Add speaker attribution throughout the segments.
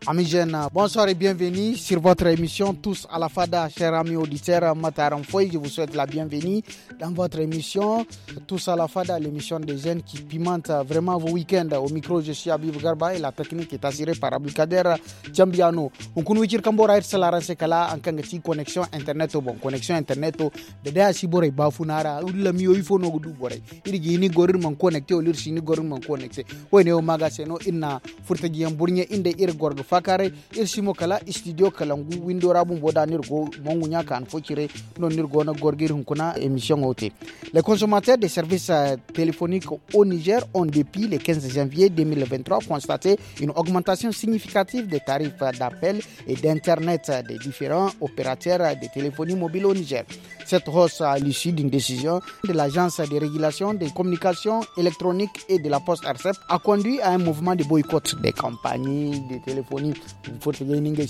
Speaker 1: Amis jeunes, bonsoir et bienvenue sur votre émission Tous à la Fada. Chers amis auditeurs, Mataram Foy, je vous souhaite la bienvenue dans votre émission Tous à la Fada, l'émission des jeunes qui pimentent vraiment vos week-ends. Au micro, je suis Abib Garba et la technique est assurée par Abdelkader Djambiano. On connaît que Kambora et Salara Sekala en kangati connexion internet bon connexion internet de da sibore bafunara ulla miyo ifo no gudu bore irigi ni gorir man connecté o lirsi ni gorir man connecté woni o magaseno inna furtaji en burnye inde ir gorgo fakare ir simo kala studio kalangu window rabu boda nirgo mongunya kan fokire non nirgo na gorgir hunkuna émission ote. Les consommateurs des services téléphoniques au Niger ont depuis le 15 janvier 2023 constaté une augmentation significative des tarifs d'appel et d'internet des différents opérateurs de téléphonie mobile au Niger. Cette hausse à l'issue d'une décision de l'Agence de régulation des communications électroniques et de la poste ARCEP a conduit à un mouvement de boycott des compagnies de téléphonie. Beaucoup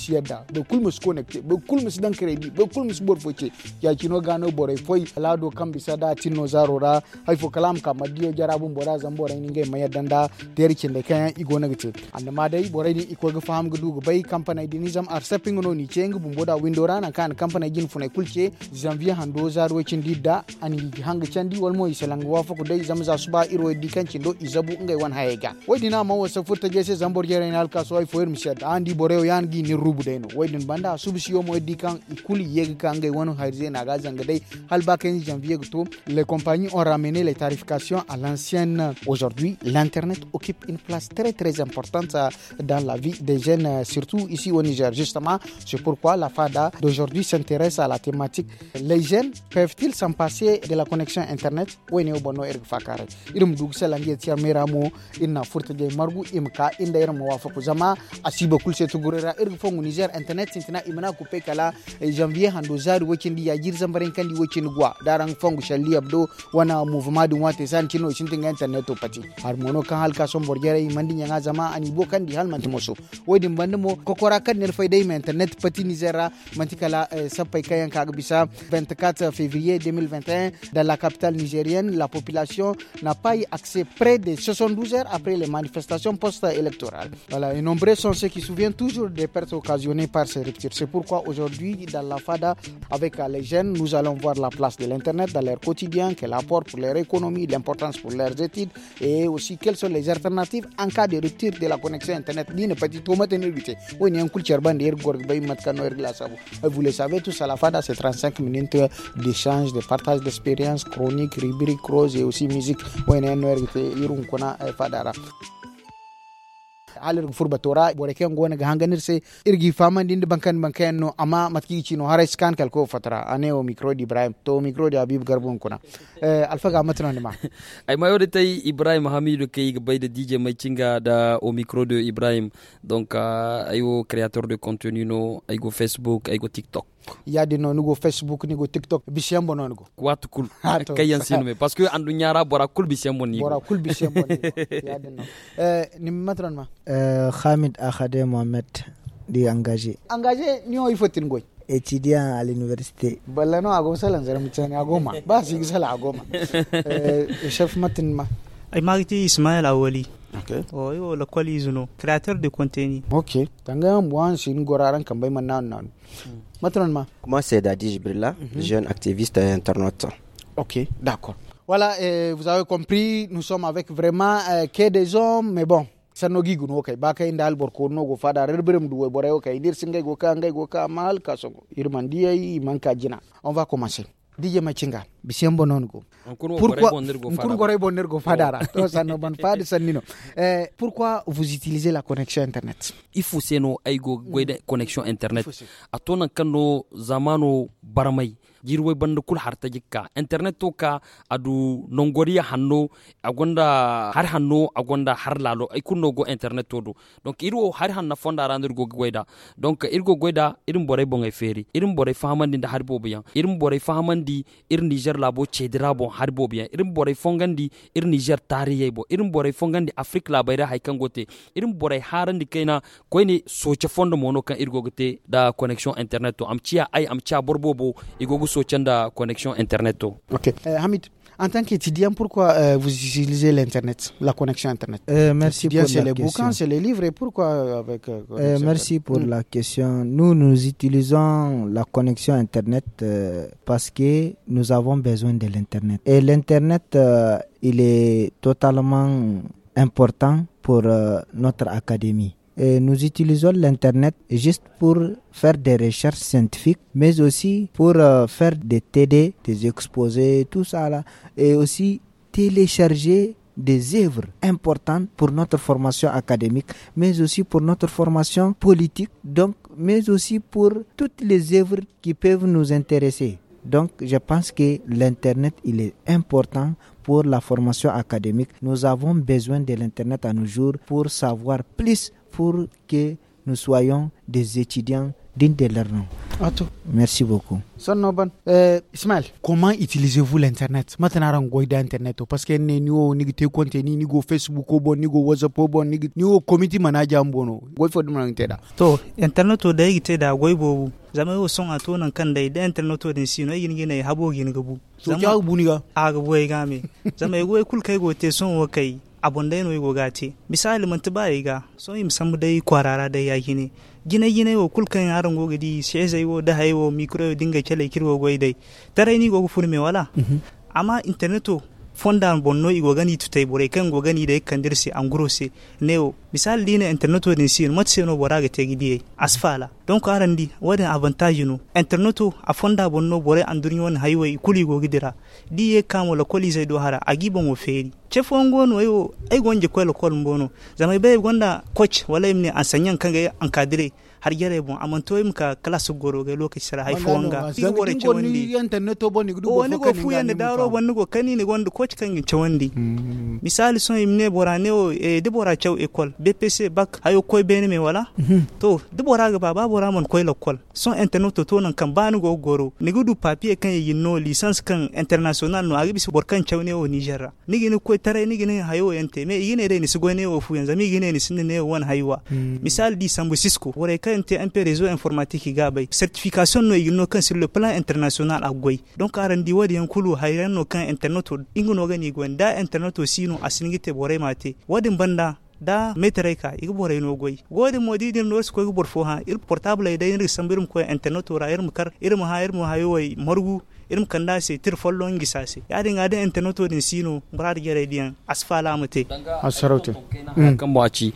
Speaker 1: de connectés, beaucoup de crédit, beaucoup de borfoché. Yakino gano bore foi lado kambisa da tinno zarora haifo kalam kamadio jarabun bora zambora ninge mayadanda derkin da kayan igo negative. Andama dai bore ni iko ga faham gudu ga bai company dinizam ARCEP ngono ni ceng bumboda windora na kan company jin funai kulce janvier hando zaro cindi da ani hanga candi walmo isalang wafa ko dai zamza suba iro dikan cindo izabu ngai wan hayega wadina ma wasa furta jese zambor jere na alka so ay foyer mishad andi boreo yangi ni rubu deno wadin banda subsiyo mo dikan ikuli yega kan ngai wan hayze na ga zanga dai halba kan janvier to les compagnies ont ramené les tarifications à l'ancienne. Aujourd'hui, l'internet occupe une place très très importante dans la vie des jeunes, surtout ici au Niger. Justement, c'est pourquoi la FADA d'aujourd'hui s'intéresse à la thématique. Les jeunes peuvent-ils s'en passer de la connexion internet? Oui, au bono erg fakare. Irum dugse langi tiar meramo inna furta de margu imka inda irum wafaku zama asiba kulse tugurera erg fongu Niger internet sintina imana coupe kala janvier hando zaru wekindi ya jir zambaren kandi wekin gwa darang fongu shalli abdo wana mouvement du wate san kino sintinga internet to pati harmono kan halka son borgere mandi nyanga zama ani bo kandi halman timoso wodin bandamo kokora kan ner fayday internet pati Niger mantikala sapay kayan kaga bisa 24 février 2021 dans la capitale nigérienne, la population n'a pas eu accès près de 72 heures après les manifestations post-électorales. Voilà, et nombreux sont ceux qui se souviennent toujours des pertes occasionnées par ces ruptures. C'est pourquoi aujourd'hui, dans la FADA, avec les jeunes, nous allons voir la place de l'Internet dans leur quotidien, quel apport pour leur économie, l'importance pour leurs études et aussi quelles sont les alternatives en cas de rupture de la connexion Internet. Vous le savez tous, à la FADA, c'est 35 minutes d'échange, de partage d'expériences, chroniques, rubriques, roses et aussi musique. alir furbatora bore ken gona ga hanganirse irgi famandinde bankan no ama matki chino hara scan kalko fatara aneo micro di Ibrahim to micro di Habib Garbon kuna alfa ga matran ma
Speaker 2: ay mayo de tay Ibrahim Hamidou kay ga bayde DJ Machinga da au micro de Ibrahim donc ayo créateur de contenu no ay go Facebook ay go TikTok
Speaker 1: yadi no go Facebook ni go TikTok bisembo non go
Speaker 2: wat kul kayan sinume parce que andu nyara bora kul bisembo ni
Speaker 1: bora kul bisembo ni yadi no ni matran ma
Speaker 3: Khamid Akhade Mohamed di engagé
Speaker 1: ni o ifotin goy
Speaker 3: étudiant à l'université
Speaker 1: ballano ago salan zara mutani agoma ba sig sala agoma chef matin ma
Speaker 4: ay magiti Ismaël Awali.
Speaker 1: Okay.
Speaker 4: Oh, yo la kwalizuno créateur de contenu.
Speaker 1: Okay. Tanga mwan sin goraran kambay man nan. Matron ma.
Speaker 5: Moi c'est Dadi Jibrilla, jeune activiste internaute.
Speaker 1: OK, d'accord. Voilà, vous avez compris, nous sommes avec vraiment que des hommes mais bon sanno gigu no kay ba kay ndal bor ko no go fada rerberem du bore o kay dir singay go ka mal ka so irman diay manka jina. On va commencer. DJ Machinga bisembo non go pourquoi bonner go fadara to sanno ban fadi sannino pourquoi vous utilisez la connexion internet
Speaker 2: il faut seno ay go goyde connexion internet atona kando zamano baramay jirway banda kul harta jikka internet to ka adu nongoriya hanno agonda har hanno agonda har lalo ay kunno go internet to do donc iro har hanna fonda randir go goyda donc irgo goyda irin boray bongay feri irin boray fahamandi nda har bobiyan irin boray fahamandi irin Niger labo chedira bon har bobiyan irin boray fongandi irin Niger tariye bo irin boray fongandi Afrique la bayra hay kangote irin boray harandi kaina koyni soche fondo mono kan irgo gote da connexion internet to amcia borbobo igo so chanda connexion internet to.
Speaker 1: OK. Hamid, En tant qu'étudiant, pourquoi vous utilisez l'Internet, la connexion Internet?
Speaker 3: Merci pour la question.
Speaker 1: C'est les bouquins, c'est les livres, et pourquoi avec
Speaker 3: merci pour la question. Nous utilisons la connexion Internet parce que nous avons besoin de l'Internet. Et l'Internet, il est totalement important pour notre académie. Et nous utilisons l'Internet juste pour faire des recherches scientifiques, mais aussi pour faire des TD, des exposés, tout ça là. Et aussi télécharger des œuvres importantes pour notre formation académique, mais aussi pour notre formation politique, donc, mais aussi pour toutes les œuvres qui peuvent nous intéresser. Donc, je pense que l'Internet, il est important pour la formation académique. Nous avons besoin de l'Internet à nos jours pour savoir plus, pour que nous soyons des étudiants dignes de leur nom. Merci beaucoup.
Speaker 1: Ismaël, comment utilisez-vous l'Internet? Maintenant, on a Internet parce que nous avons contenu, nous avons Facebook, nous avons WhatsApp, nous avons community manager.
Speaker 4: To internet to da yake da goibo zama yo son ato nan kan da internet to din sino yin gine habo gine gabu.
Speaker 1: So kya buniga?
Speaker 4: Aga boy game. Zama yo kul kai go te son wo kai. Abon dai no go gati misali man ta bai ga so im samu dai kwarara dai yaki ne gine wo kulkan yaran go gidi sai zai wo da hayo micro dinga kele kirwo go dai tare ni go furme wala amma interneto fondan bonno igo gani tutai bore kan go gani da kan dirse an grose neo misali dine interneto din sin matse no boraga te gidi asfala donc arandi wadan avantage no interneto a fonda bonno bore an durni won highway kuli go gidira diye kamo la koli zai do hara agibon wo feri chefon gono yo ay gonje ko la kol mbono zamai be gonda coach wala imne ansanyan kanga an kadire har yare bon amanto im ka class goro ga lokaci sara hay fonga diga bore chewandi
Speaker 1: internet to boni gudu
Speaker 4: woni go fu yande daro bonno go kani ni gondo coach kan chewandi misali son imne borane o de bora chew école BPC bac hayo koy bene me wala to de bora ga baba bora mon koy l'école son internet to nan kan banu go goro ni gudu papier kan yinno licence kan international no agi bis bor kan chewne o Niger ni gine koy tare ni gine hayo yente me yine re ni sigone o fu yanza mi gine ni sinne won haywa misali di Sambu Cisco wore un peu réseau informatique gabay certification no yinno kan sur le plan international agoy donc arandi wadi yankulu hayran no kan internet ingono gani gonda internet sino asinigite bore mate wadi banda da metreka igi bore no goy godi modi din no ko bor fo ha ir portable da yin sambirum ko internet ra ir mukar ir mu hayo way morgu irim kanda se tir follon gisase yadi ngade internet din sino brad gere dian asfala mate
Speaker 1: asarauti
Speaker 2: kan baci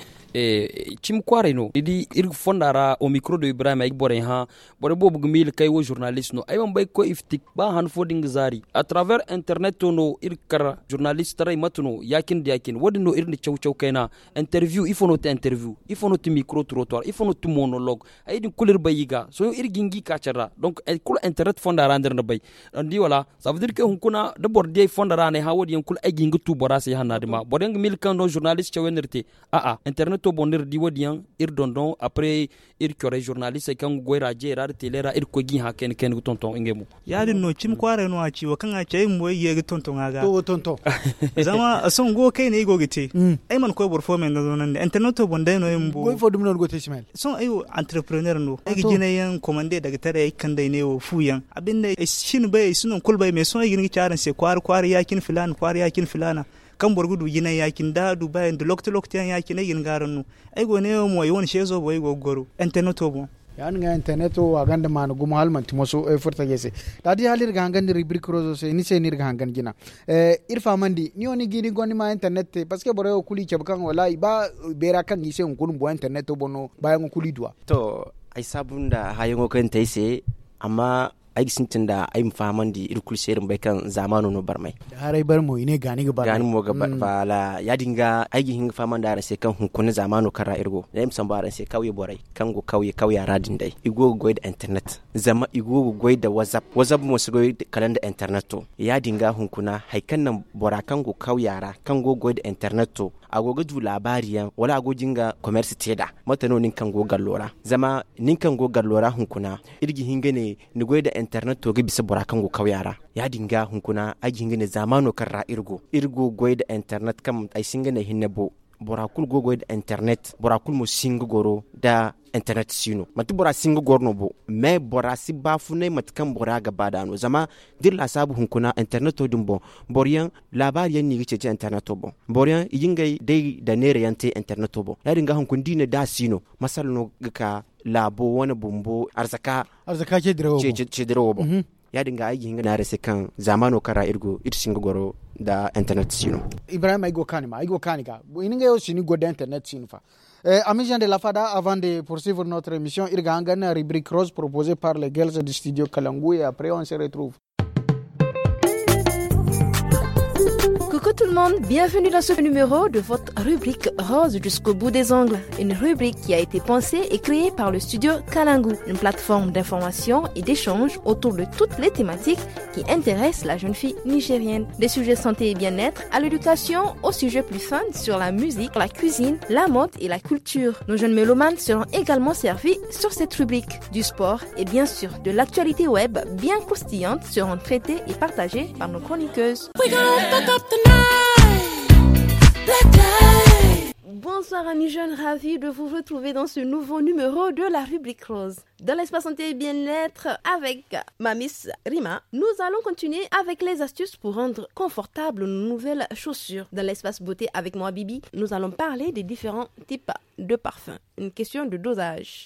Speaker 2: chim kware no idi ir fondara o micro de Ibrahim ay bore ha bore bobu gmil kay wo journaliste no ay bay ko iftik ba han foding zari à travers internet no ir kar journaliste ray matuno yakin wodino ir ni chaw kayna interview ifono te interview ifono te micro trottoir ifono te monologue ay din kulir bayiga so ir gingi ka charra donc ay kul internet fondara nder na bay andi wala ça veut dire que hun kuna de borde fondara ne ha wodi kul ay gingi tu borase hanadima bore gmil kan no journaliste chawenerte internet to bonir diwodian ir dondon après ir kore journaliste kan goira jera telera ir ko gi ha ken tonton ngemu
Speaker 4: yadin no chim kware no aci wa kan aci mo ye tonton aga
Speaker 1: to tonton
Speaker 4: zama son go kai ne go gite ay man ko bor fo men no nan internet to bonde no embo
Speaker 1: go fo dum non go te Ismaël
Speaker 4: son ayo entrepreneur no ay gine yan commande daga tare kan dai ne wo fuyan abinda shin bai sunon kulbai me son ay gine charan se kwar yakin filana kan borgudu yina yakin da Dubai da lokto yakin yin garanu ai go ne mo yon shezo boy go goro internet bo
Speaker 1: yan nga internet o aganda man gum halman timoso e furta gese dadi halir gangan rubrique rozo se ni se nir gangan gina irfa mandi ni oni gidi goni ma internet parce que bore o kuli kan wala ba bera kan ni se on kulum bo internet bono ba ngon kuli dua
Speaker 5: to ai sabunda hayo kan taise amma ai sintin da ai famandi irkul serin bai kan zamanu no barmai
Speaker 1: harai bar mo ine gani mo
Speaker 5: ga bala ya dinga ai hin famanda ran sai kan hunkun zamanu kara irgo yayin san baran sai kauye borai kan go kauye radin dai igo go da internet zama igo go da whatsapp mo su go kalanda internet to ya dinga hunkuna haikan nan borakan go kauyara kan go da internet to agoga du labariyan wala agojinga commerce teda matano nin kan go gallora zama nin kan go gallora hunkuna irgi hingane ni go da internet to ga bisa borakan go kawyara ya dinga hunkuna aji hingane zamano karra irgo go da internet kam ai singane hinnabo bora kul gogo da internet bora kul mo singo goro da internet sino mati bora singo gorno bo me bora si bafune matkan bora gaba da no zama dilla sabu hunkuna internet to dumbo boriyan labari yan ni gice internet to bo boriyan yingay dai da nere yante internet to bo ya dinga hunkun dine da sino masal no ka labo wani bumbo arzaka
Speaker 1: ce
Speaker 5: direwo bo ya dinga ayi hinga na rese kan zamano kara irgo singo goro da internet sino
Speaker 1: Ibrahim aigo kanika ininga yo sini go da internet sino fa amis gens de la Fada, avant de poursuivre notre émission, irga angana rubrique rose proposée par les girls du studio Kalangu et après on se retrouve.
Speaker 6: Coucou tout le monde, bienvenue dans ce numéro de votre rubrique Rose jusqu'au bout des ongles. Une rubrique qui a été pensée et créée par le studio Kalangu, une plateforme d'information et d'échange autour de toutes les thématiques qui intéressent la jeune fille nigérienne. Des sujets santé et bien-être à l'éducation, aux sujets plus fun sur la musique, la cuisine, la mode et la culture. Nos jeunes mélomanes seront également servis sur cette rubrique. Du sport et bien sûr de l'actualité web bien croustillante seront traitées et partagées par nos chroniqueuses. Bonsoir amis jeunes, ravis de vous retrouver dans ce nouveau numéro de la rubrique rose. Dans l'espace santé et bien-être avec ma Miss Rima, nous allons continuer avec les astuces pour rendre confortables nos nouvelles chaussures. Dans l'espace beauté avec moi Bibi, nous allons parler des différents types de parfums. Une question de dosage.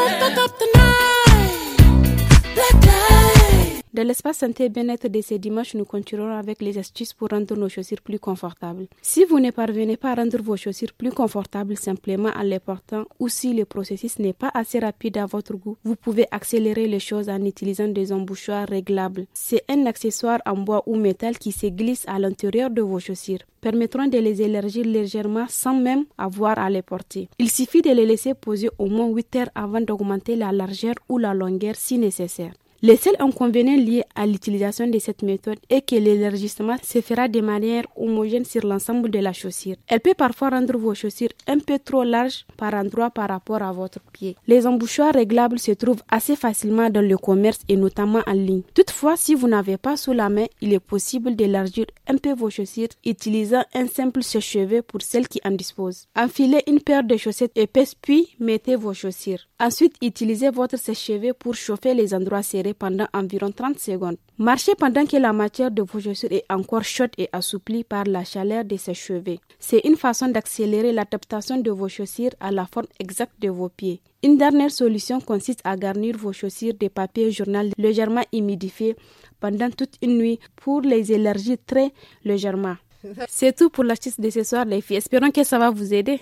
Speaker 7: Dans l'espace santé et bien-être de ce dimanche, nous continuerons avec les astuces pour rendre nos chaussures plus confortables. Si vous ne parvenez pas à rendre vos chaussures plus confortables simplement en les portant ou si le processus n'est pas assez rapide à votre goût, vous pouvez accélérer les choses en utilisant des embouchoirs réglables. C'est un accessoire en bois ou métal qui se glisse à l'intérieur de vos chaussures, permettront de les élargir légèrement sans même avoir à les porter. Il suffit de les laisser poser au moins 8 heures avant d'augmenter la largeur ou la longueur si nécessaire. Le seul inconvénient lié à l'utilisation de cette méthode est que l'élargissement se fera de manière homogène sur l'ensemble de la chaussure. Elle peut parfois rendre vos chaussures un peu trop larges par endroit par rapport à votre pied. Les embouchoirs réglables se trouvent assez facilement dans le commerce et notamment en ligne. Toutefois, si vous n'avez pas sous la main, il est possible d'élargir un peu vos chaussures utilisant un simple sèche-cheveux pour celles qui en disposent. Enfilez une paire de chaussettes épaisses puis mettez vos chaussures. Ensuite, utilisez votre sèche-cheveux pour chauffer les endroits serrés pendant environ 30 secondes. Marchez pendant que la matière de vos chaussures est encore chaude et assouplie par la chaleur de ses cheveux. C'est une façon d'accélérer l'adaptation de vos chaussures à la forme exacte de vos pieds. Une dernière solution consiste à garnir vos chaussures de papier journal légèrement humidifié pendant toute une nuit pour les élargir très légèrement. C'est tout pour l'astuce de ce soir les filles. Espérons que ça va vous aider.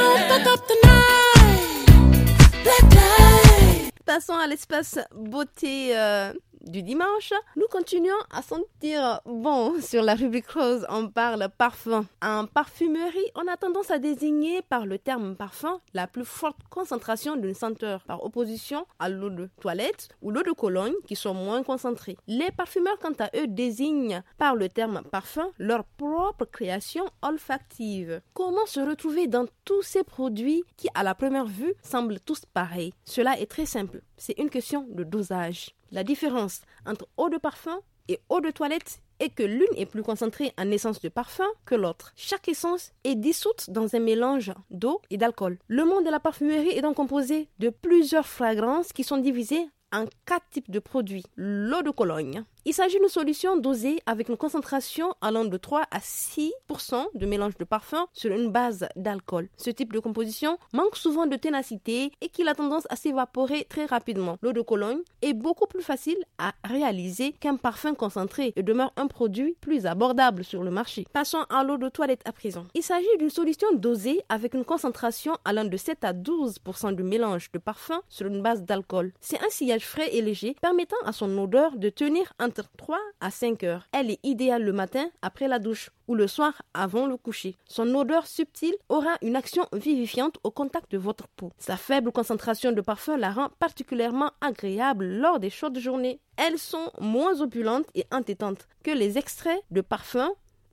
Speaker 6: Passons à l'espace beauté du dimanche. Nous continuons à sentir bon sur la rubrique rose. On parle parfum. En parfumerie, on a tendance à désigner par le terme parfum la plus forte concentration d'une senteur par opposition à l'eau de toilette ou l'eau de Cologne qui sont moins concentrées. Les parfumeurs, quant à eux, désignent par le terme parfum leur propre création olfactive. Comment se retrouver dans tous ces produits qui, à la première vue, semblent tous pareils? Cela est très simple. C'est une question de dosage. La différence entre eau de parfum et eau de toilette est que l'une est plus concentrée en essence de parfum que l'autre. Chaque essence est dissoute dans un mélange d'eau et d'alcool. Le monde de la parfumerie est donc composé de plusieurs fragrances qui sont divisées en 4 types de produits. L'eau de Cologne. Il s'agit d'une solution dosée avec une concentration allant de 3 à 6% de mélange de parfum sur une base d'alcool. Ce type de composition manque souvent de ténacité et qu'il a tendance à s'évaporer très rapidement. L'eau de Cologne est beaucoup plus facile à réaliser qu'un parfum concentré et demeure un produit plus abordable sur le marché. Passons à l'eau de toilette à présent. Il s'agit d'une solution dosée avec une concentration allant de 7 à 12% de mélange de parfum sur une base d'alcool. C'est un sillage frais et léger permettant à son odeur de tenir entre 3 à 5 heures. Elle est idéale le matin après la douche ou le soir avant le coucher. Son odeur subtile aura une action vivifiante au contact de votre peau. Sa faible concentration de parfum la rend particulièrement agréable lors des chaudes journées. Elles sont moins opulentes et entêtantes que les extraits de parfum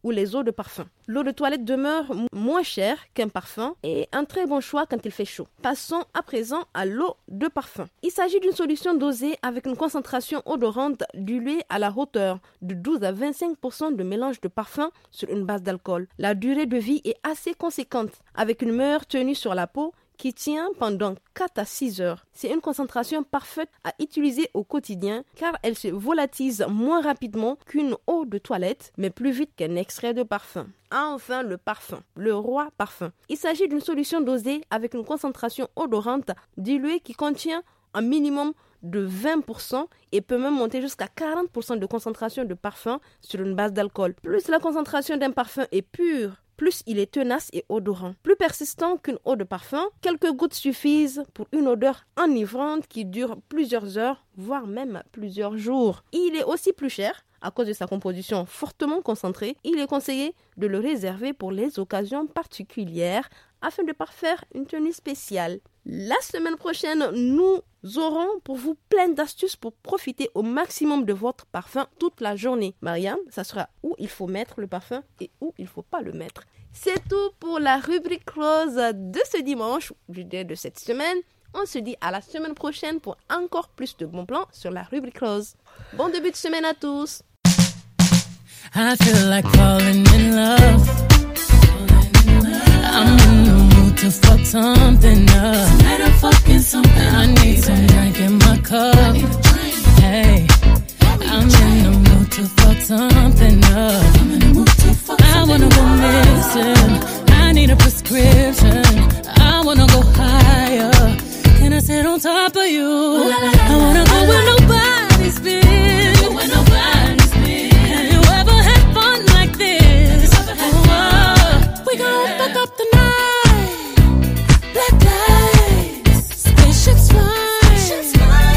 Speaker 6: ou les eaux de parfum. L'eau de toilette demeure moins chère qu'un parfum et un très bon choix quand il fait chaud. Passons à présent à l'eau de parfum. Il s'agit d'une solution dosée avec une concentration odorante diluée à la hauteur de 12 à 25% de mélange de parfum sur une base d'alcool. La durée de vie est assez conséquente avec une meilleure tenue sur la peau qui tient pendant 4 à 6 heures. C'est une concentration parfaite à utiliser au quotidien car elle se volatilise moins rapidement qu'une eau de toilette, mais plus vite qu'un extrait de parfum. Enfin, le parfum, le roi parfum. Il s'agit d'une solution dosée avec une concentration odorante diluée qui contient un minimum de 20% et peut même monter jusqu'à 40% de concentration de parfum sur une base d'alcool. Plus la concentration d'un parfum est pure, plus il est tenace et odorant. Plus persistant qu'une eau de parfum, quelques gouttes suffisent pour une odeur enivrante qui dure plusieurs heures, voire même plusieurs jours. Il est aussi plus cher. À cause de sa composition fortement concentrée, il est conseillé de le réserver pour les occasions particulières afin de parfaire une tenue spéciale. La semaine prochaine, nous aurons pour vous plein d'astuces pour profiter au maximum de votre parfum toute la journée. Mariam, ça sera où il faut mettre le parfum et où il ne faut pas le mettre. C'est tout pour la rubrique rose de ce dimanche, de cette semaine. On se dit à la semaine prochaine pour encore plus de bons plans sur la rubrique rose. Bon début de semaine à tous.
Speaker 8: I feel like falling in love. I'm in the mood to fuck something up. Tonight I'm fucking something. I need some drink in my cup. Hey, I'm in the mood to fuck something up. I'm in the mood to fuck something up. I wanna go missing. I need a prescription. I wanna go higher. Can I sit on top of you? I wanna go where nobody's been. Where nobody's been. Have you ever had fun like this? We gon' fuck up the night. Black lights, spaceships fly.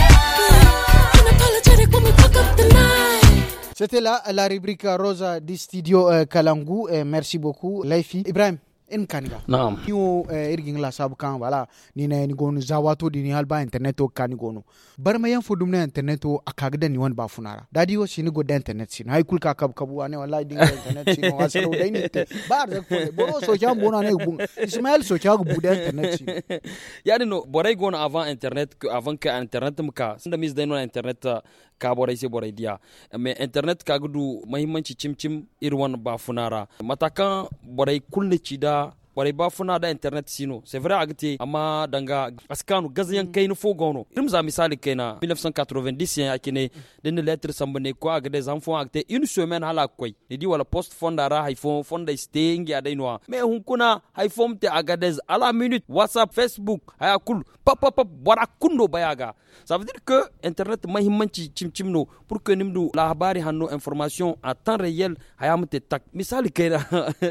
Speaker 8: Unapologetic when we fuck up the night.
Speaker 1: C'était là la rubrique Rosa du studio Kalangu. Merci beaucoup, Laifi. Ibrahim, in kaniga.
Speaker 2: Naam.
Speaker 1: Niwo irgin la sabu kan wala ni na ni gonu zawato di ni halba internet o kan gonu. Barma yan fodum na internet o akagda ni wan ba funara. Dadi o sini go da internet sin. Hay kulka kab kabu ane wallahi dinga internet sin. Wasalo dai ni te. Bar da ko boro so jam bona ne bun. Ismail so chagu bu da internet sin.
Speaker 2: Yani no boray gonu avant internet avant que internet muka. Sinda mis dai no internet ka boray se boray dia. Mais internet ka gudu mahimmanci cimcim irwan ba funara. Matakan boray kulne cida boray ba funa da internet sino. C'est vrai agti amma danga askanu gaziyan kayno fo gono. Irimza misali kayna 1990 ya kine den lettre sambane ko agde des enfants agte une semaine hala koy. Ni di wala post fondara iPhone fonda staying ya dainwa. Mais hun kuna iPhone te agades à la minute WhatsApp Facebook haya kul pap bora kundo bayaga. Ça veut dire que internet mahimmanci cimcimno pour que nimdu la habari hanno information à temps réel hayamte tak misali kayna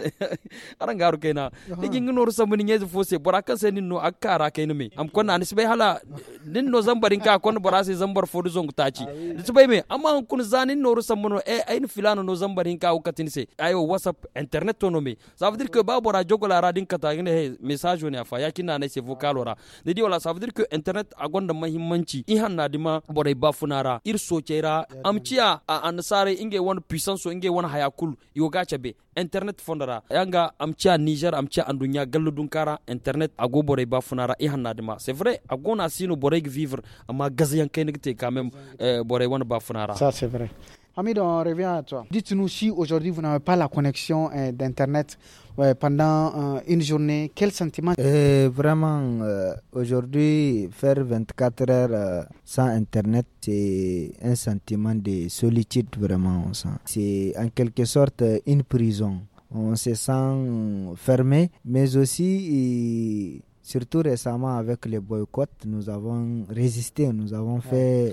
Speaker 2: arangaru kayna nigi nginor samuni ngezu fose bora kan se ninno akara kayna me am konna anis bay hala ninno zambarin ka kon bora se zambar fodu zongu taci disbay me amma kun zanin noru samuno ayin filano no zambarin ka ukatin se ayo WhatsApp internet tono me ça veut dire que ba bora jogola radin kata ngne message ne afa yakina ne se vocal ora dedi wala ça veut dire que internet agonda mahimmanci ihanna dima boray bafunara ir sochera amcia ansare inge won puissance so inge won hayakul yoga chabe internet fondara yanga amcia Niger amcia andunya galludun kara internet ago boray bafunara ihanna dima c'est vrai agona sino boray vivre ama gazian kenegte quand même boray won bafunara
Speaker 1: ça c'est vrai. Hamid, on revient à toi. Dites-nous si aujourd'hui vous n'avez pas la connexion d'internet pendant une journée, quel sentiment?
Speaker 3: Vraiment, aujourd'hui, faire 24 heures sans internet, c'est un sentiment de solitude, vraiment. On sent. C'est en quelque sorte une prison. On se sent fermé, mais aussi... Surtout récemment avec les boycotts, nous avons résisté, nous avons fait...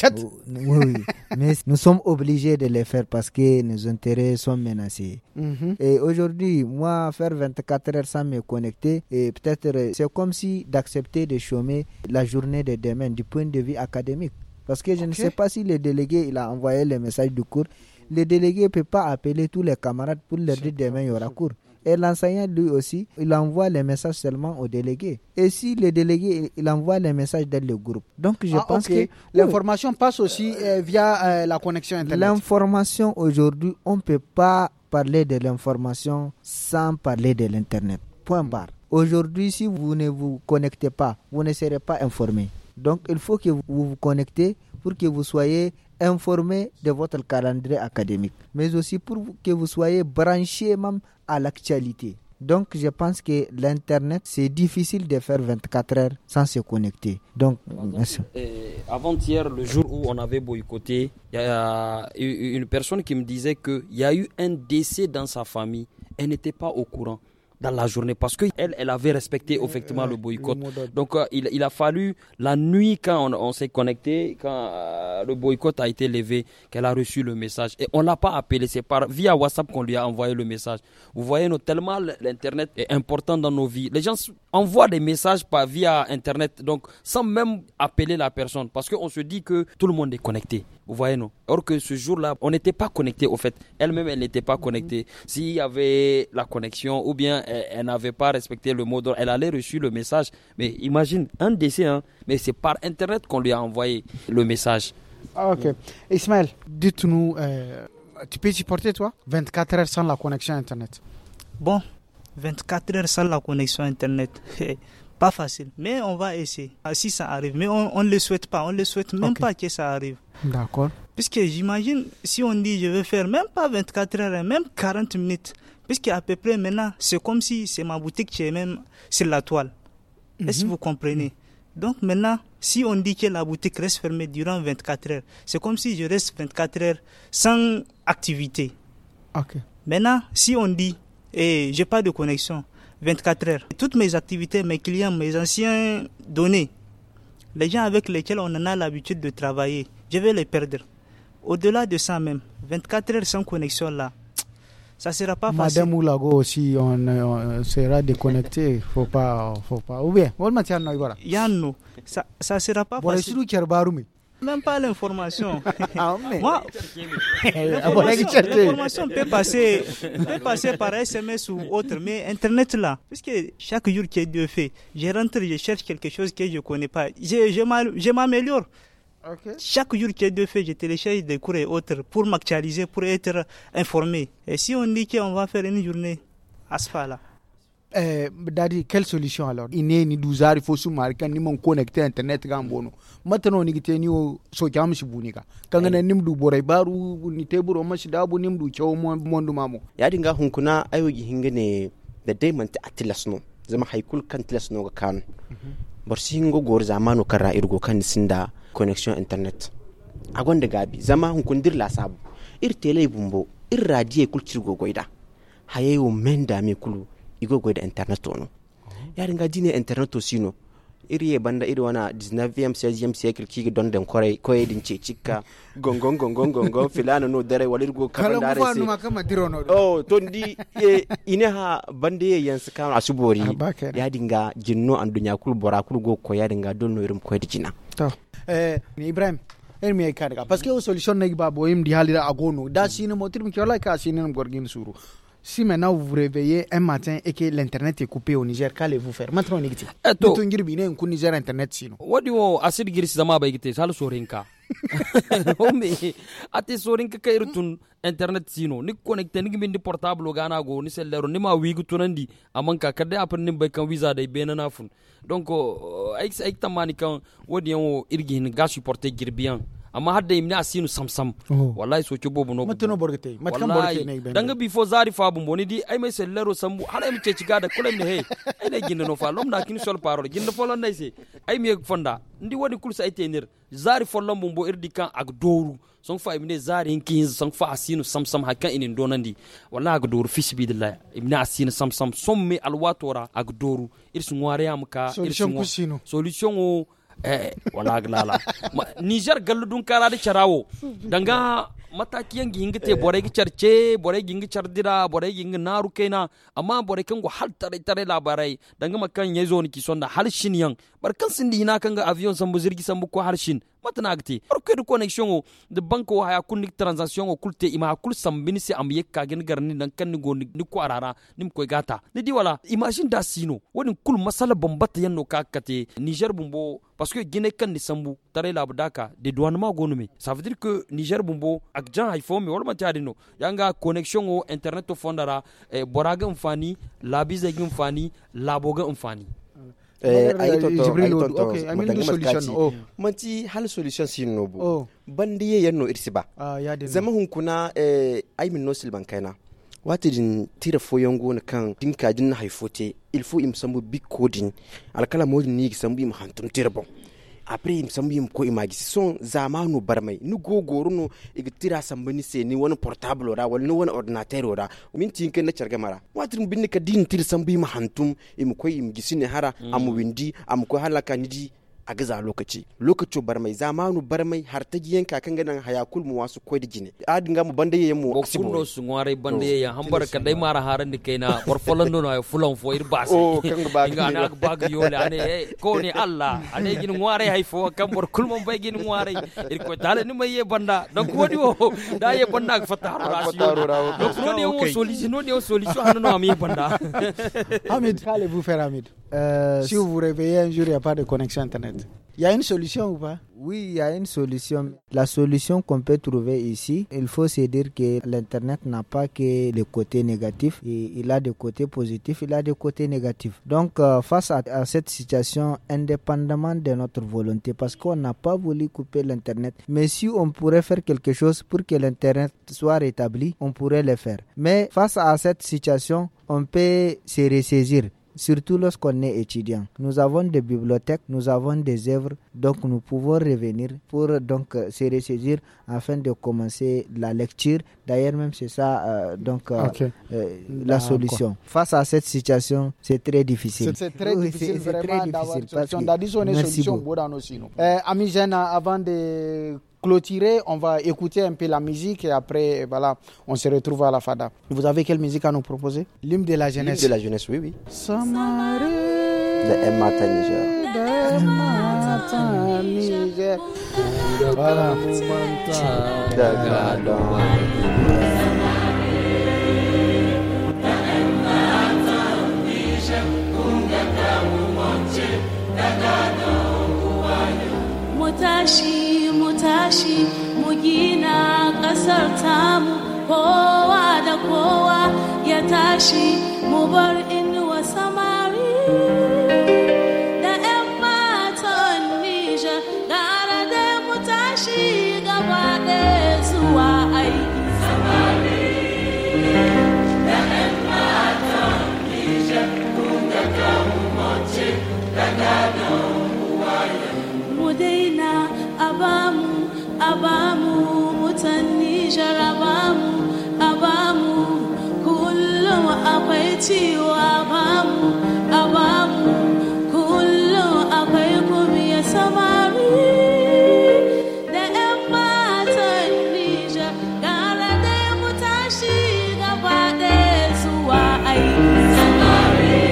Speaker 3: Oui, mais nous sommes obligés de les faire parce que nos intérêts sont menacés. Et aujourd'hui, moi, faire 24 heures sans me connecter, et peut-être c'est comme si d'accepter de chômer la journée de demain du point de vue académique. Parce que je ne sais pas si le délégué il a envoyé le message du cours. Le délégué ne peut pas appeler tous les camarades pour leur dire demain il y aura cours. Et l'enseignant, lui aussi, il envoie les messages seulement au délégué. Et si le délégué, il envoie les messages dans le groupe. Donc, je pense que...
Speaker 1: L'information passe aussi via la connexion Internet.
Speaker 3: L'information, aujourd'hui, on ne peut pas parler de l'information sans parler de l'Internet. Point barre. Aujourd'hui, si vous ne vous connectez pas, vous ne serez pas informé. Donc, il faut que vous vous connectez pour que vous soyez informé de votre calendrier académique, mais aussi pour que vous soyez branché même à l'actualité. Donc, je pense que l'Internet, c'est difficile de faire 24 heures sans se connecter. Donc,
Speaker 2: avant-hier, le jour où on avait boycotté, il y a une personne qui me disait qu'il y a eu un décès dans sa famille. Elle n'était pas au courant dans la journée parce qu'elle avait respecté effectivement le boycott. Donc il a fallu la nuit quand on s'est connecté, quand le boycott a été levé, qu'elle a reçu le message. Et on ne l'a pas appelé, c'est via WhatsApp qu'on lui a envoyé le message. Vous voyez, tellement l'Internet est important dans nos vies. Les gens envoient des messages via Internet, donc sans même appeler la personne, parce qu'on se dit que tout le monde est connecté. Vous voyez, non? Or que ce jour-là, on n'était pas connecté au fait. Elle-même, elle n'était pas connectée. S'il y avait la connexion, ou bien elle n'avait pas respecté le mot d'ordre, elle allait reçu le message. Mais imagine, un décès, mais c'est par Internet qu'on lui a envoyé le message.
Speaker 1: Ah, ok. Ismaël, dites-nous, tu peux supporter, toi, 24 heures sans la connexion Internet?
Speaker 4: Bon, 24 heures sans la connexion Internet, pas facile. Mais on va essayer. Si ça arrive, mais on ne le souhaite pas. On ne le souhaite même pas que ça arrive.
Speaker 1: D'accord.
Speaker 4: Puisque j'imagine, si on dit je vais faire même pas 24 heures, même 40 minutes, puisque à peu près maintenant, c'est comme si c'est ma boutique qui est même sur la toile. Est-ce que vous comprenez? Donc maintenant, si on dit que la boutique reste fermée durant 24 heures, c'est comme si je reste 24 heures sans activité.
Speaker 1: Ok.
Speaker 4: Maintenant, si on dit, je n'ai pas de connexion, 24 heures, toutes mes activités, mes clients, mes anciens données, les gens avec lesquels on en a l'habitude de travailler, je vais les perdre. Au-delà de ça même, 24 heures sans connexion là, ça ne sera pas facile.
Speaker 1: Madame Oulago aussi, on sera déconnecté. Faut pas. Ou bien,
Speaker 4: Yanno, ça ne sera pas facile. Même pas l'information. Moi, l'information peut passer par SMS ou autre, mais Internet là, puisque chaque jour que Dieu fait, je rentre, je cherche quelque chose que je ne connais pas. Je m'améliore. Okay. Chaque jour que Dieu fait, je télécharge des cours et autres pour m'actualiser, pour être informé. Et si on dit qu'on va faire une journée à ce là.
Speaker 1: Dadi, quelle solution alors? Il faut se marquer, ni mon connecté Internet gambono. Maintenant, ni gite ni o so jam si bunika. Kangana nimdu boray baru ni teburo mashidabu nimdu chawo mondu mamo.
Speaker 5: Ya dinga hunkuna ayo hingane da diamond atlasno. Zama haykul kan tlasno ga kan. Borsi hingo gor zamanu kara irgo kan sinda connexion Internet. Agonde gabi zama hunkundir la sabu. Ir tele bumbo, ir radie kulchirgo goida. Hayeyo menda me kulu. Igo goida Internet ono. Ya dinga dine Internet osino. Iri banda iri wana 19e 16e siècle ki don den koye din cecika gongon filana no dare walirgo kabanda rese
Speaker 1: kala kama dirono
Speaker 5: oh tondi ine ha bande yansu kan asubori ya dinga jinno andunya kul bora kul go ko ya dinga don no irum ko dijina
Speaker 1: to Ibrahim mi kadaga parce que solution ne ba boyim di halira agono da sino motir mi kyola ka sino gorgin suru. Si maintenant vous vous réveillez un matin et que l'internet est coupé au Niger, qu'allez-vous faire? Maintenant, on est dit. Tout ngir bine un Niger internet sino.
Speaker 2: What do you asid giris zama ba gite sal sorinka. Hombe ate sorinka kairutun internet sino ni connecté ni bindi portable gana go ni sellero ni ma wigu tunandi amanka kadde apren ni bay kan visa day benana fun. Donc ay tamani kan wodi on irgin ga supporter girbian. Amma hadda imne asinu samsam wallahi so ke bobu no
Speaker 1: matno borgete matkan borgete ne ben
Speaker 2: danga before zari fa bumbo ni di ay may sellero sambu hala mi ce ciga da kulen ne hey ay ne ginno no fa lom da kin sol parole ginno folon nay se ay mi fonda ndi woni kulsa ay tenir zari folon bumbo irdi kan ak doru son fa imne zari hinkin son fa asinu samsam hakan inin donandi wallahi ak doru fisbillah imne asinu samsam somme alwatora ak doru irsu ngware amka irsu solution o wala glala Niger galludun kara da charawo danga mataki yangi hingite bore gi charce bore gi ngi chardira bore gi ngi naru kaina amma bore kan go hal tare labarai danga makan yazo ni ki sonda hal shin yan barkan sindi hina kan ga avion sambu zirgi sambu ko hal shin matana agti orko de connexion de banko haya kunnik transaction o kulte ima kul sambini se am yekka gen garni dan kan go ni ko arara nim ko gata ni di wala imagine da sino woni kul masala bombata yanno kakate Niger bumbo parce que Guinée kan ni sambu tare la budaka de douanement gonumi ça veut dire que Niger bumbo ak jan iPhone mi wala tadino yanga connexion o internet o fondara boraga mfani labize gum fani laboga mfani
Speaker 5: solution manti hal solution sinno bo bandiye yanno irsiba zama hun kuna ay min no silban kaina wati din tira foyongo na kan dinka din haifote il faut im sambu big coding alkala modin ni sambu im hantum tira bon après im sambu im ko imagi son zamanu barmai nu gogoro no igtira sambani se ni wani portable ora wal no wani ordinateur ora min tinke na charga mara wati dum binne ka din tira sambu im hantum im ko im gisine hara am windi am ko halaka nidi a gaza lokaci barmai zamanu barmai har ta giyan kakan ganan hayakul mu wasu koi da jine adinga mu bande yemu
Speaker 2: kuno su ngare bande ya hambar ka dai mara haran ni kaina war folando no fulon fo ir basi inga na bag yole ane ko ni Allah ane gin ngare hay fo kam bor kulmon bay gin ngare ir ko dale ni may banda donc wodi o da ye banda fataru rasu donc no ni o solution hanu no am ye banda
Speaker 1: Hamid, qu'allez-vous faire, Hamid? Si vous vous réveillez un jour, il n'y a pas de connexion Internet. Il y a une solution ou pas?
Speaker 3: Oui, il y a une solution. La solution qu'on peut trouver ici, il faut se dire que l'Internet n'a pas que les côtés négatifs. Il a des côtés positifs, il a des côtés négatifs. Donc, face à cette situation, indépendamment de notre volonté, parce qu'on n'a pas voulu couper l'Internet, mais si on pourrait faire quelque chose pour que l'Internet soit rétabli, on pourrait le faire. Mais face à cette situation, on peut se ressaisir. Surtout lorsqu'on est étudiant. Nous avons des bibliothèques, nous avons des œuvres, donc nous pouvons revenir pour donc se ressaisir afin de commencer la lecture. D'ailleurs, même c'est ça la solution. Face à cette situation, c'est très difficile.
Speaker 1: C'est très difficile vraiment d'avoir une solution. Merci beaucoup. Amis jeunes, avant de clôturer, on va écouter un peu la musique et après, voilà, on se retrouve à la Fada. Vous avez quelle musique à nous proposer? L'hymne de la jeunesse.
Speaker 5: L'hymne de la jeunesse, oui.
Speaker 1: Samare
Speaker 5: de Emata
Speaker 1: Niger. Voilà.
Speaker 8: Mutashi mugina kasar tamu kowa da kowa ya tashi mu bar inuwa samari da 'yan matan Nijar gara da mu tashi gaba ɗaya zuwa aiki samari da 'yan matan Nijar kun ga kamu mace da gado mu daina abamu mutan Nijar abamu kullum akwai ciwo abamu kullum akwai kumiya samari da 'yan matan Nijar gara da mu tashi gaba ɗaya zuwa aiki samari.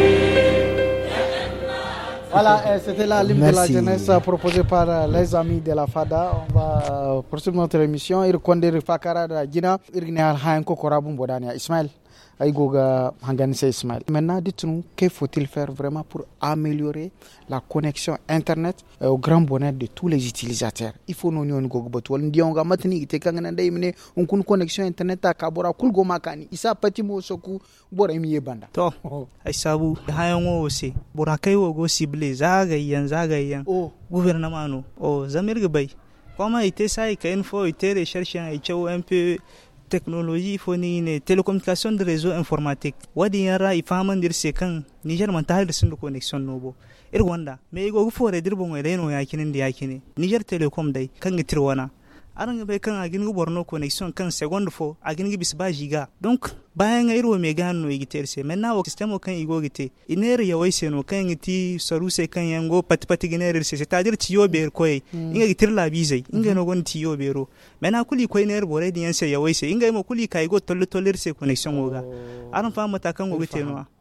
Speaker 1: Voilà, c'était la ligne de la jeunesse proposée par les amis de la Fada. On va poursuivre notre émission. Irkonde Fakara da Gina, Irgnal Hanko Korabum Bodania. Ismaël, Aïgoga Hanganse Ismaël. Maintenant, dites-nous, que faut-il faire vraiment pour améliorer la connexion Internet au grand bonheur de tous les utilisateurs? Il faut nous nous gogbotol. Ndionga matni ite kangana daimne unkun connexion Internet ta kabora kulgo makani. Isa pati mo soku bora miye banda.
Speaker 4: To, ai sabu hayan wo se. Bora kai wo go sible zagayen. Gouvernement no. Zamirga bay. Comment ite sai ka info ite recherche ai chawo un peu technologie foni ne télécommunication de réseau informatique wadi yara ifaman dir se kan Niger man tahir sun connexion nobo Rwanda me go fore dir bon reno yakinin da yakine Niger Telecom dai kan gitir wana aran bai kan agin go borno connexion kan second fo agin gi bisba giga donc bayan iro me gano igiter se maintenant o système kan igo gite iner ya wai se no kan giti saru se kan yango patpati giner se c'est-à-dire tiyo ber koy inga gitir la bizai inga no gon tiyo bero maintenant kuli koy ner bore diyan se ya wai se inga mo kuli kai go toller se connexion oga aran fa mata kan go gite no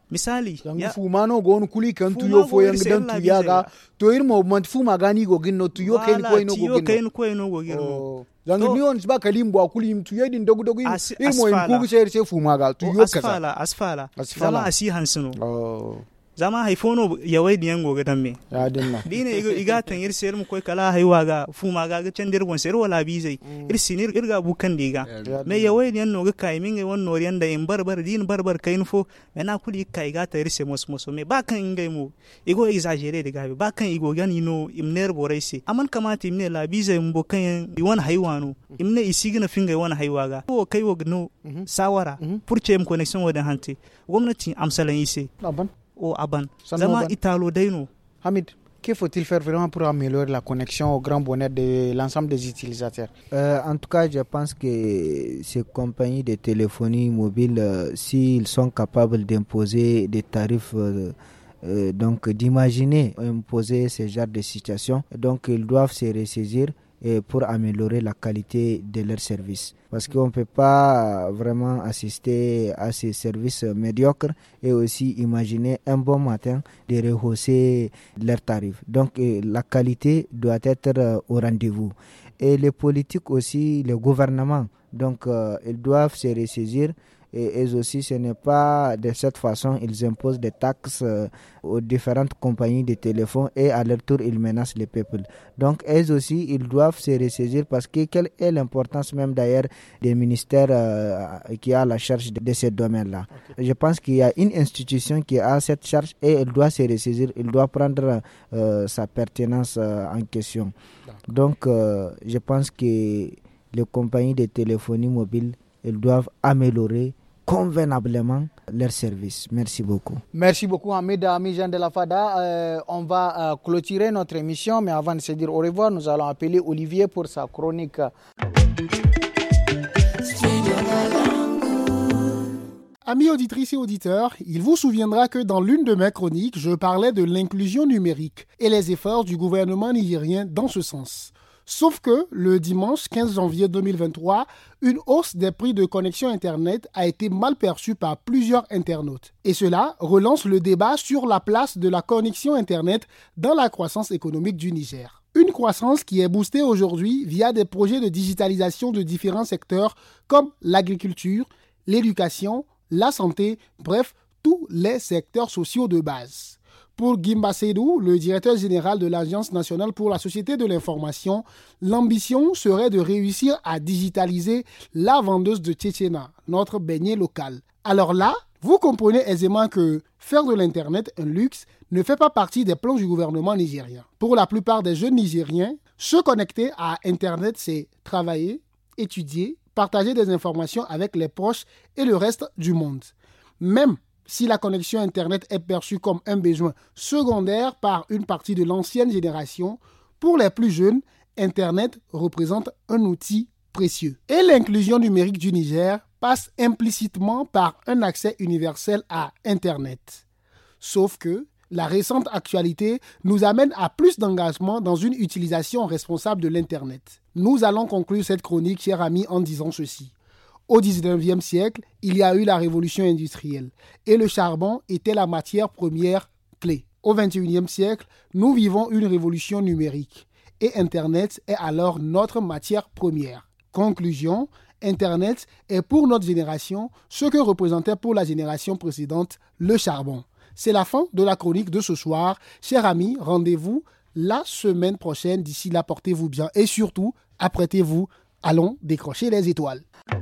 Speaker 4: misali
Speaker 1: ya fumano gon kuli kan tuyo fo yang dan tuyaga to irmo man fuma gani go ginno tuyo ken ko ino go ginno
Speaker 4: ken ko ino go ginno
Speaker 1: dan ni on ba kalimbo akuli im tuye din dogu dogu irmo im ku se fumaga tuyo kaza
Speaker 4: asfala zama asi hansino zama haifono yawai diyan goga damme
Speaker 1: ya dinna
Speaker 4: dine iga tan irser mu koy kala haiwaga fuma ga candir gon ser wala bizai irsinir irga bukan diga me yawai diyan no ga kai min won noriyan da in barbar din barbar kain fo na kuli kai ga ta irse mos me ba kan ingai mu igo exagere diga ba kan igo gani no imner boraisi aman kamata imne la bizai mu bokan won haiwano imne isigina finga won haiwaga ko kai wogno sawara purche mu connection wadan hanti gwamnati amsalan ise au Aban. Zama Italo Daino.
Speaker 1: Hamid, que faut-il faire vraiment pour améliorer la connexion au grand bonheur de l'ensemble des utilisateurs?
Speaker 3: En tout cas, je pense que ces compagnies de téléphonie mobile, s'ils sont capables d'imposer des tarifs, donc d'imaginer imposer ce genre de situation, donc ils doivent se ressaisir pour améliorer la qualité de leurs services. Parce qu'on ne peut pas vraiment assister à ces services médiocres et aussi imaginer un bon matin de rehausser leurs tarifs. Donc la qualité doit être au rendez-vous. Et les politiques aussi, le gouvernement, donc ils doivent se ressaisir. Et eux aussi, ce n'est pas de cette façon, ils imposent des taxes aux différentes compagnies de téléphone et à leur tour, ils menacent les peuples. Donc, eux aussi, ils doivent se ressaisir parce que quelle est l'importance même d'ailleurs des ministères qui a la charge de ces domaines-là. Okay. Je pense qu'il y a une institution qui a cette charge et elle doit se ressaisir, elle doit prendre sa pertinence en question. Donc, je pense que les compagnies de téléphonie mobile, elles doivent améliorer convenablement leurs services. Merci beaucoup.
Speaker 1: Merci beaucoup, Ahmed, amis Jean de la Fada. On va clôturer notre émission, mais avant de se dire au revoir, nous allons appeler Olivier pour sa chronique.
Speaker 9: Amis auditrices et auditeurs, il vous souviendra que dans l'une de mes chroniques, je parlais de l'inclusion numérique et les efforts du gouvernement nigérien dans ce sens. Sauf que le dimanche 15 janvier 2023, une hausse des prix de connexion Internet a été mal perçue par plusieurs internautes. Et cela relance le débat sur la place de la connexion Internet dans la croissance économique du Niger. Une croissance qui est boostée aujourd'hui via des projets de digitalisation de différents secteurs comme l'agriculture, l'éducation, la santé, bref, tous les secteurs sociaux de base. Pour Gimba Seydou, le directeur général de l'Agence nationale pour la société de l'information, l'ambition serait de réussir à digitaliser la vendeuse de Tchétchéna, notre beignet local. Alors là, vous comprenez aisément que faire de l'Internet un luxe ne fait pas partie des plans du gouvernement nigérien. Pour la plupart des jeunes Nigériens, se connecter à Internet, c'est travailler, étudier, partager des informations avec les proches et le reste du monde. Même si la connexion Internet est perçue comme un besoin secondaire par une partie de l'ancienne génération, pour les plus jeunes, Internet représente un outil précieux. Et l'inclusion numérique du Niger passe implicitement par un accès universel à Internet. Sauf que la récente actualité nous amène à plus d'engagement dans une utilisation responsable de l'Internet. Nous allons conclure cette chronique, chers amis, en disant ceci. Au 19e siècle, il y a eu la révolution industrielle et le charbon était la matière première clé. Au 21e siècle, nous vivons une révolution numérique et Internet est alors notre matière première. Conclusion, Internet est pour notre génération ce que représentait pour la génération précédente le charbon. C'est la fin de la chronique de ce soir. Chers amis, rendez-vous la semaine prochaine. D'ici là, portez-vous bien et surtout, apprêtez-vous. Allons décrocher les étoiles.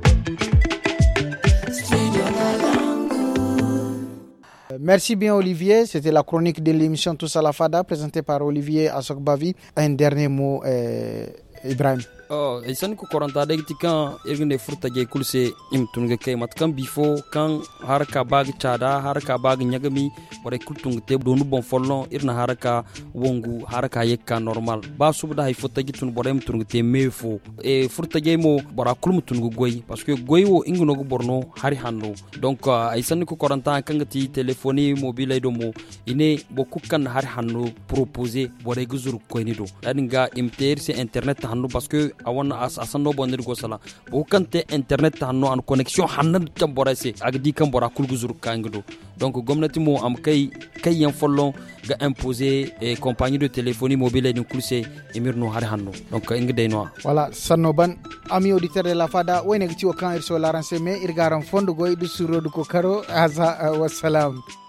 Speaker 1: Merci bien Olivier, c'était la chronique de l'émission Tous à la Fada présentée par Olivier Asokbavi. Un dernier mot, Ibrahim.
Speaker 2: isan ko koranta da kan irin da furta ge kulse imtun ga kai matkan bifo kan harka bag chada harka bag nyagami bore kultung te donu bon follon irna harka wongu harka yekka normal ba subda hay furta gitun bore imtun te mefo e furta ge mo bora kulmutun go goy parce que goy wo ingno go borno hari hanno donc isan ko koranta kan gati téléphonie mobile do mo ine bokku kan hari hanno proposer bore guzur ko ni do dadinga imter c'est internet hanno parce que a wannan asan no bondir go sala bo kante internet hanno an connexion hannan tan borase agdi kan bora kulguzur kangido donc gomnati mo am kay yan follon ga imposer compagnie de téléphonie mobile ni kulse emirno har hanno donc ingde no
Speaker 1: voilà sanno ban ami auditeur de la fada wayne gti o kan irso laran seme irgaran fondo go idu suro ko karo aza wassalam.